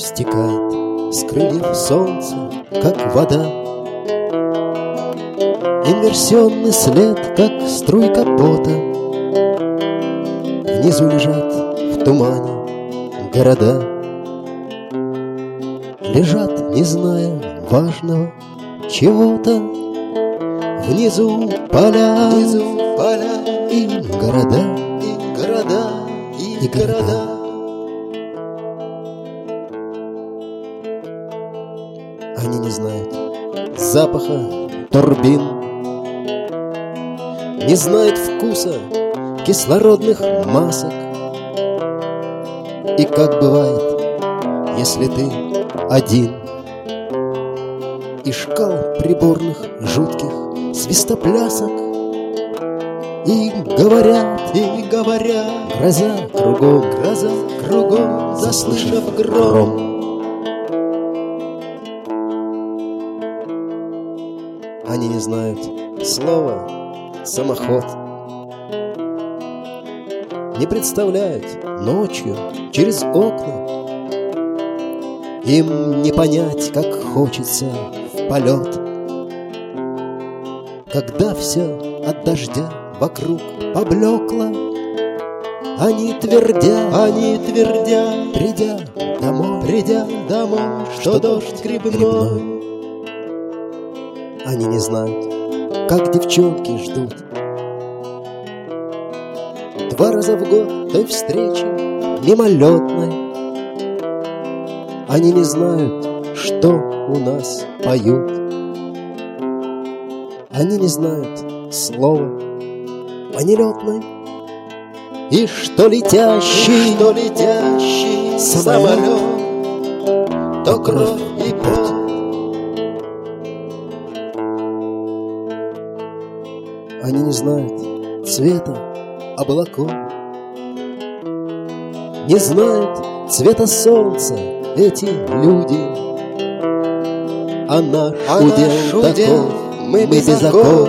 стекает с крыльев солнца, как вода. Инверсионный след, как струйка пота. Внизу лежат в тумане города. Лежат, не зная важного чего-то. Внизу поля и города, и города, и города. Они не знают запаха турбин, не знают вкуса кислородных масок. И как бывает, если ты один, и шкал приборных жутких свистоплясок, и говорят, гроза кругом, заслышав гром. Они не знают слова «самоход», не представляют ночью через окна. Им не понять, как хочется в полет, когда все от дождя вокруг поблекло. Они твердят, придя домой, что дождь грибной. Они не знают, как девчонки ждут 2 раза в год той встречи мимолетной. Они не знают, что у нас поют. Они не знают слова по нелетной. И что летящий самолет, то кровь и пот. Они не знают цвета облаков, не знают цвета солнца эти люди. А наш удел таков, мы без оков.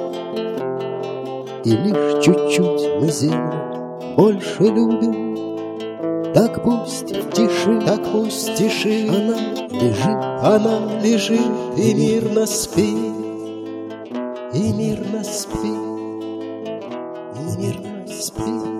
И лишь чуть-чуть мы землю больше любим. Так пусть в тиши она лежит и мирно спит, и мирно спит, и мирно спит.